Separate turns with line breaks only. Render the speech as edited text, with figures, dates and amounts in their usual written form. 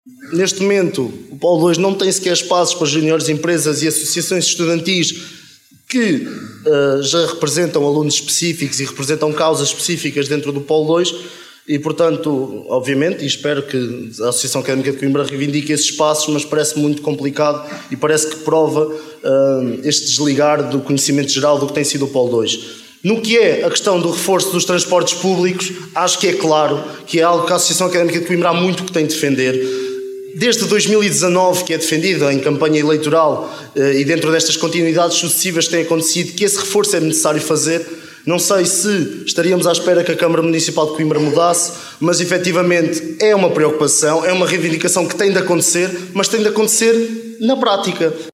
Neste momento, o Polo 2 não tem sequer espaços para juniores, empresas e associações estudantis que já representam alunos específicos e representam causas específicas dentro do Polo 2 e, portanto, obviamente, e espero que a Associação Académica de Coimbra reivindique esses espaços, mas parece muito complicado e parece que prova este desligar do conhecimento geral do que tem sido o Polo 2. No que é a questão do reforço dos transportes públicos, acho que é claro que é algo que a Associação Académica de Coimbra há muito que tem de defender. Desde 2019 que é defendido em campanha eleitoral e dentro destas continuidades sucessivas que têm acontecido, que esse reforço é necessário fazer. Não sei se estaríamos à espera que a Câmara Municipal de Coimbra mudasse, mas efetivamente é uma preocupação, é uma reivindicação que tem de acontecer, mas tem de acontecer na prática.